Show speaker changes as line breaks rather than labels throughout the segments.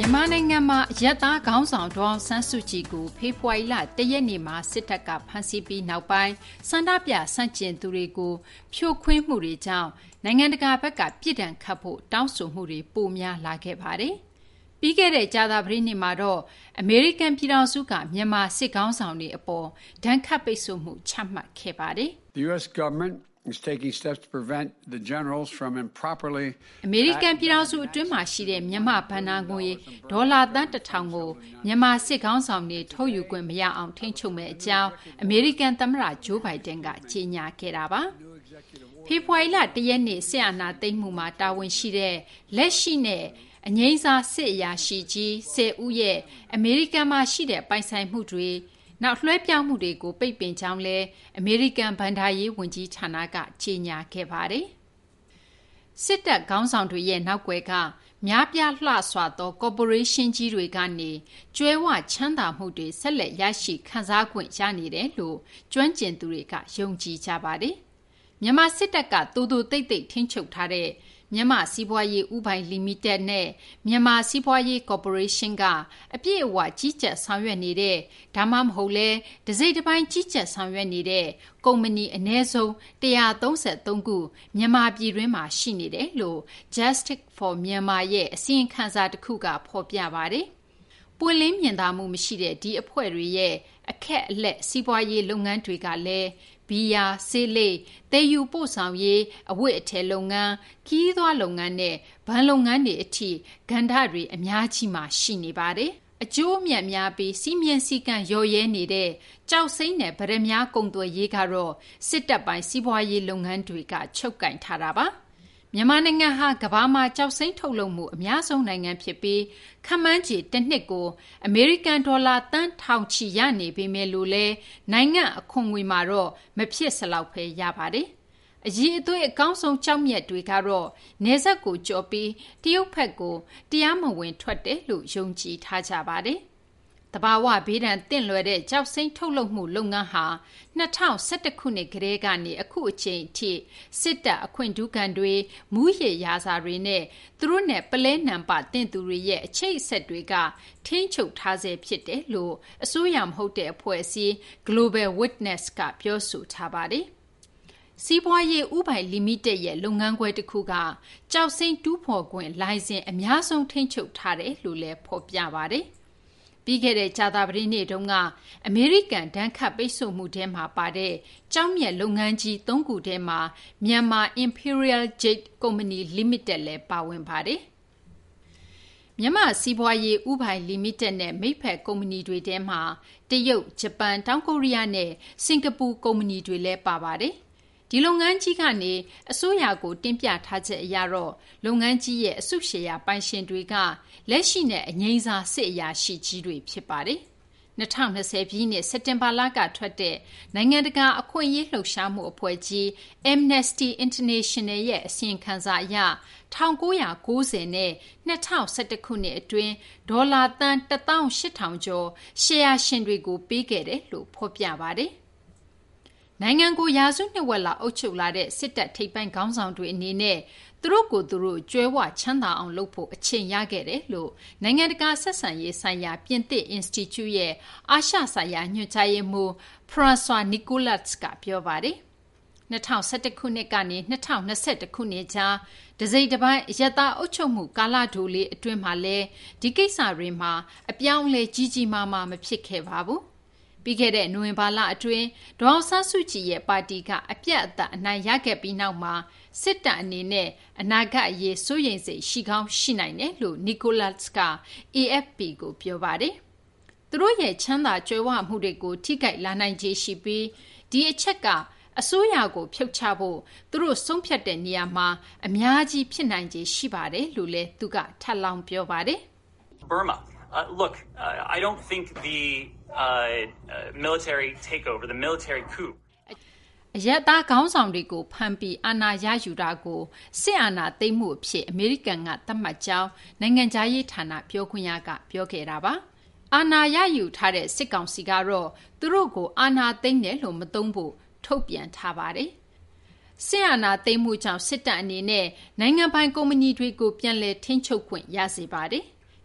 မြန်မာနိုင်ငံမှာအရပ်သားခေါင်းဆောင်ဒေါ်အောင်ဆန်းစုကြည်ကိုဖေဖော်ဝါရီလ၁ရက်နေ့မှာစစ်တပ်ကဖမ်းဆီးပြီးနောက်ပိုင်းဆန္ဒပြဆန့်ကျင်သူတွေကိုဖြိုခွင်းမှုတွေကြောင့်နိုင်ငံတကာဘက်ကပြစ်ဒဏ်ခတ်ဖို့တောင်းဆိုမှုတွေပိုများလာခဲ့ပါတယ်။ပြီးခဲ့တဲ့ကြာသပတေးနေ့မှာတော့အမေရိကန်ပြည်ထောင်စုကမြန်မာစစ်ခေါင်းဆောင်တွေအပေါ်ဒဏ်ခတ်ပိတ်ဆို့မှုချမှတ်ခဲ့ပါတယ်။
The U.S. government is taking steps to prevent the generals from improperly
အမေရိကန်ပြည်ထောင်စုအတွင်းမှာရှိတဲ့မြန်မာဘဏ္ဍာငွေဒေါ်လာသန်း1000ကိုမြန်မာစစ်ခေါင်းဆောင်တွေထုတ်ယူခွင့်မရအောင်ထိန်းချုပ်မဲ့အကြောင်းအမေရိကန်သမ္မတဂျိုးဘိုင်ဒန်ကကြေညာခဲ့တာပါ။ဖေဖော်ဝါရီလ1ရက်နေ့စစ်အာဏာသိမ်းမှုမှာတာဝန်ရှိတဲ့လက်ရှိနဲ့အငိမ့်စားစစ်အရာရှိကြီး10ဦးရဲ့အမေရိကန်မှာရှိတဲ့ပိုင်ဆိုင်မှုတွေနောက်လွှဲပြောင်းမှုတွေကိုပိတ်ပင်ကြောင်းလဲအမေရိကန်ဗန်ဒါရေးဝန်ကြီးဌာနကကြေညာခဲ့ပါတယ်။စစ်တပ်ခေါင်းဆောင်တွေရဲ့နောက်ွယ်ကများပြားလှစွာသောကော်ပိုရေးရှင်းကြီးတွေကနေကျွဲဝချမ်းသာမှုတွေဆက်လက်ရရှိခံစား권ရနေတယ်လို့ကျွမ်းကျင်သူတွေကယုံကြည်ကြပါတယ်။မြန်မာစစ်တပ်ကတူတူတိတ်တိတ်ထိန်းချုပ်ထားတဲ့မြန်မာစီးပွားရေးဥပိုင်လီမိတက်နဲ့မြန်မာစီးပွားရေးကော်ပိုရေးရှင်းကအပြည့်အဝကြီးကြပ်ဆောင်ရွက်နေတဲ့ဒါမှမဟုတ်လဲတစိမ့်တစ်ပိုင်းကြီးကြပ်ဆောင်ရွက်နေတဲ့ကုမ္ပဏီအနည်းဆုံး133ခုမြန်မာပြည်တွင်းမှာရှိနေတယ်လို့ Justice for Myanmar ရဲ့အစီရင်ခံစာတစ်ခုကဖော်ပြပါတယ်။ပွင့်လင်းမြင်သာမှုမရှိတဲ့ဒီအဖွဲ့တွေရဲ့အခက်အလက်စီးပွားရေးလုပ်ငန်းတွေကလည်းဘီယာဆေးလိပ်တေယူပို့ဆောင်ရေးအဝတ်အထည်လုပ်ငန်းခီးသွွားလုပ်ငန်းနဲ့ဗန်လုပ်ငန်းတွေအထိကဏ္ဍတွေအများကြီးမှရှိနေပါတယ်အကျိုးအမြတ်များပြီးစီးမြင်စည်းကမ်းရော်ရဲနေတဲ့ကြောက်စိမ့်နဲ့ဗရမ ्या ကုန်သွယ်ရေးကတော့စစ်တပ်ပိုင်းစီးပွားရေးလုပ်ငန်းတွေကချုပ်ကင်ထားတာပါမြန်မာနိုင်ငံဟာကမ္ဘာမှာကြောက်စိမ့်ထုတ်လုပ်မှုအများဆုံးနိုင်ငံဖြစ်ပြီးခန့်မှန်းခြေတစ်နှစ်ကိုအမေရိကန်ဒေါ်လာသန်းထောင်ချီရနေပေမဲ့လို့လဲနိုင်ငံအခွန်ငွေမှာတော့မဖြစ်စလောက်ပဲရပါတယ်။အရေးအသွေးအကောင်းဆုံးကြောက်မြတ်တွေကတော့နေဆက်ကိုကြော်ပြီးတရုတ်ဘက်ကိုတရားမဝင်ထွက်တယ်လို့ယုံကြည်ထားကြပါတယ်။တဘာဝဘေးဒဏ်တင့်လွယ်တဲ့ကြောက်စိမ့်ထုတ်လုပ်မှုလုပ်ငန်းဟာ2011ခုနှစ်ကတည်းကနေအခုအချိန်အထိစစ်တပ်အခွင့်ထူးခံတွေမူးယစ်ရာဇာတွေနဲ့သူတို့နဲ့ပလဲနံပါတင့်သူတွေရဲ့အချိတ်အဆက်တွေကထိန်းချုပ်ထားစေဖြစ်တယ်လို့အစိုးရမဟုတ်တဲ့အဖွဲ့အစည်း Global Witness ကပြောဆိုထားပါတယ်။စီးပွားရေးဥပိုင်လီမိတက်ရဲ့လုပ်ငန်းခွဲတစ်ခုကကြောက်စိမ့်တူးဖော်ခွင့်လိုင်စင်အများဆုံးထိန်းချုပ်ထားတယ်လို့လည်းဖော်ပြပါတယ်။ပြီးခဲ့တဲ့ကြာသပတေးနေ့တုန်းကအမေရိကန်ဒဏ်ခတ်ပိတ်ဆို့မှုထဲမှာပါတဲ့ကျောက်မျက်လုပ်ငန်းကြီး3ခုထဲမှာမြန်မာ Imperial Jade Company Limited လည်းပါဝင်ပါတယ်။မြန်မာစီးပွားရေးဥပိုင်လီမိတက်နဲ့မိတ်ဖက်ကုမ္ပဏီတွေထဲမှာတရုတ်၊ဂျပန်၊တောင်ကိုရီးယားနဲ့စင်ကာပူကုမ္ပဏီတွေလည်းပါပါတယ်။ဒီလုပ်ငန်းကြီးကနေအစိုးရကိုတင်ပြထားချက်အရတော့လုပ်ငန်းကြီးရဲ့အစုရှယ်ယာပိုင်ရှင်တွေကလက်ရှိနဲ့အငိမ့်စားစစ်အရာရှိကြီးတွေဖြစ်ပါတယ်။2020ပြည့်နှစ်စက်တင်ဘာလကထွက်တဲ့နိုင်ငံတကာအခွင့်အရေးလှုပ်ရှားမှုအဖွဲ့ကြီး Amnesty International ရဲ့အစီရင်ခံစာအရ1990နဲ့2011ခုနှစ်အတွင်းဒေါ်လာသန်း18000ကျော်ရှယ်ယာရှင်တွေကိုပေးခဲ့တယ်လို့ဖော်ပြပါတယ်။နိုင်ငံကိုရာစုနှစ်ဝက်လောက်အုပ်ချုပ်လာတဲ့စစ်တပ်ထိပ်ပိုင်းခေါင်းဆောင်တွေအနေနဲ့သူတို့ကိုယ်သူတို့ကျွဲဝချမ်းသာအောင်လုပ်ဖို့အချိန်ရခဲ့တယ်လို့နိုင်ငံတကာဆက်ဆံရေးဆိုင်ရာပြင်သစ် Institute ရဲ့အာရှဆိုင်ရာညွှန်ကြားရေးမှူး François Nicolas ကပြောပါတယ်။2011ခုနှစ်ကနေ2021ခုနှစ်ကြားတစိမ့်တစ်ပိုင်းအယက်သားအုပ်ချုပ်မှုကာလတိုလေးအတွင်းမှာလဲဒီကိစ္စတွေမှာအပြောင်းအလဲကြီးကြီးမားမားမဖြစ်ခဲ့ပါဘူး။ပြီးခဲ့တဲ့နိုဝင်ဘာလအတွင်းဒေါ်အောင်ဆန်းစုကြည်ရဲ့ပါတီကအပြတ်အသတ်အနိုင်ရခဲ့ပြီးနောက်မှာစစ်တပ်အနေနဲ့အနာဂတ်အရေးစိုးရိမ်စိတ်ရှိကောင်းရှိနိုင်တယ်လို့ Nicolas က AFP ကိုပြောပါတယ်။သူတို့ရဲ့ချမ်းသာကြွယ်ဝမှုတွေကိုထိခိုက်လာနိုင်ခြေရှိပြီးဒီအချက်ကအစိုးရကိုဖြုတ်ချဖို့သူတို့ဆုံးဖြတ်တဲ့နေရာမှာအများကြီးဖြစ်နိုင်ခြေရှိပါတယ်လို့လည်းသူကထပ်လောင်းပြောပါတယ်။
Burma. Look, I don't think the military takeover, the military coup.
အရက်သားခေါင်းဆောင်တွေကိုဖမ်းပြီးအာဏာရယူတာကိုစစ်အာဏာသိမ်းမှုအဖြစ်အမေရိကန်ကသတ်မှတ်ကြောင်းနိုင်ငံခြားရေးဌာနပြောခွင့်ရကပြောခဲ့တာပါ။အာဏာရယူထားတဲ့စစ်ကောင်စီကတော့သူတို့ကိုအာဏာသိမ်းတယ်လို့မသုံးဖို့ထုတ်ပြန်ထားပါတယ်။စစ်အာဏာသိမ်းမှုကြောင့်စစ်တပ်အနေနဲ့နိုင်ငံပိုင်ကုမ္ပဏီတွေကိုပြန်လည်ထိန်းချုပ်ခွင့်ရစေပါတယ်။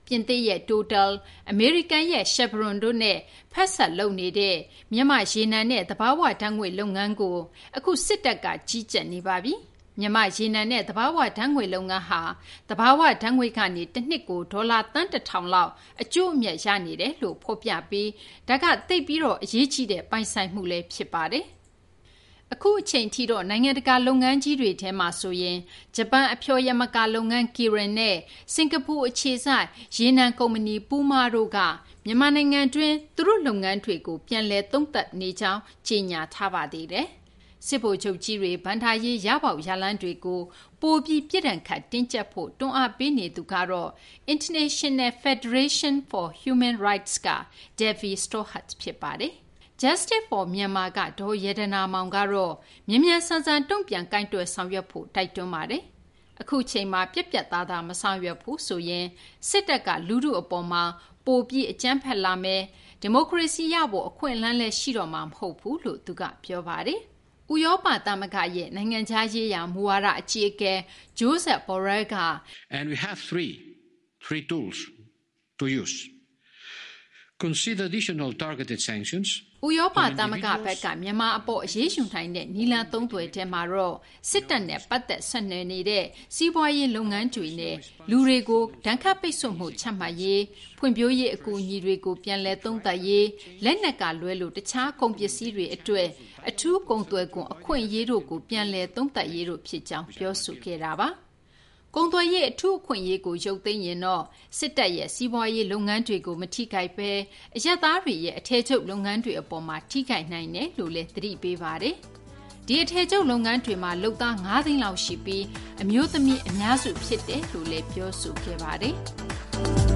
ပြင်သစ်ရဲ့ Total, အမေရိကန်ရဲ့ Chevron တို့နဲ့ဖက်စပ်လုပ်နေတဲ့မြန်မာ့ရေနံနဲ့သဘာဝဓာတ်ငွေ့လုပ်ငန်းကိုအခုစစ်တပ်ကကြီးကြပ်နေပါပြီ။မြန်မာရေနံနဲ့သဘာဝဓာတ်ငွေ့လုပ်ငန်းဟာသဘာဝဓာတ်ငွေ့ကနေတစ်နှစ်ကိုဒေါ်လာသန်း1,000လောက်အကျိုးအမြတ်ရနေတယ်လို့ဖော်ပြပြီးဒါကသိပ်ပြီးတော့အရေးကြီးတဲ့ပိုင်ဆိုင်မှုလည်းဖြစ်ပါတယ်။အခုအချိန်ထိတော့နိုင်ငံတကာလုပ်ငန်းကြီးတွေထဲမှာဆိုရင်ဂျပန်အဖျော်ယမကာလုပ်ငန်း Kirin နဲ့စင်ကာပူအခြေစိုက်ရေနံကုမ္ပဏီ Puma တို့ကမြန်မာနိုင်ငံတွင်းသူတို့လုပ်ငန်းတွေကိုပြန်လည်သုံးသပ်နေကြောင်းကြေညာထားပါသေးတယ်။စစ်ဗိုလ်ချုပ်ကြီးတွေဗန်ဒါရေးရပေါက်ရလန်းတွေကိုပိုပြီးပြစ်ဒဏ်ခတ်တင်းကျပ်ဖို့တွန်းအားပေးနေသူကတော့ International Federation for Human Rights က Devi Stothard ဖြစ်ပါတယ်။ Justice for Myanmar ကဒေါ်ရတနာမောင်ကတော့မြန်မြန်ဆန်ဆန်တုံ့ပြန်ကိုင်တွယ်ဆောင်ရွက်ဖို့တိုက်တွန်းပါတယ်။အခုချိန်မှာပြက်ပြက်သားသားမဆောင်ရွက်ဘူးဆိုရင်စစ်တပ်ကလူထုအပေါ်မှာပိုပြီးအကြမ်းဖက်လာမယ်ဒီမိုကရေစီရဖို့အခွင့်အလမ်းလည်းရှိတော့မှာမဟုတ်ဘူးလို့သူကပြောပါတယ်။ဥရောပသမဂ္ဂရဲ့နိုင်ငံခြားရေးရာမူဝါဒအကြီးအကဲ Josep Borrell က
And we have three tools to use. Consider additional targeted sanctions.
ဥရောပသမဂ္ဂဘက်ကမြန်မာအပေါ်အရေးယူနိုင်တဲ့နီလန်သုံးသွယ်ထဲမှာတော့စစ်တပ်နဲ့ပတ်သက်ဆက်နွယ်နေတဲ့စီးပွားရေးလုပ်ငန်းတွေနဲ့လူတွေကိုဒဏ်ခတ်ပိတ်ဆို့မှုချမှတ်ရေးဖွံ့ဖြိုးရေးအကူအညီတွေကိုပြန်လည်သုံးသပ်ရေးလက်နက်ကလွဲလို့တခြားကုန်ပစ္စည်းတွေအတွက်အထူးကုန်သွယ်ခွန်အခွင့်အရေးတို့ကိုပြန်လည်သုံးသပ်ရေးတို့ဖြစ်ကြောင်းပြောဆိုခဲ့တာပါကုန်သွယ်ရေးအထူးအခွင့်အရေးကိုရုပ်သိမ်းရင်တော့စစ်တပ်ရဲ့စီးပွားရေးလုပ်ငန်းတွေကိုမထိခိုက်ပဲအရပ်သားတွေရဲ့အထည်ချုပ်လုပ်ငန်းတွေအပေါ်မှာထိခိုက်နိုင်တယ်လို့လည်းသတိပေးပါတယ်။ဒီအထည်ချုပ်လုပ်ငန်းတွေမှာလုပ်သား9သိန်းလောက်ရှိပြီးအမျိုးသမီးအများစုဖြစ်တယ်လို့လည်းပြောဆိုခဲ့ပါတယ်။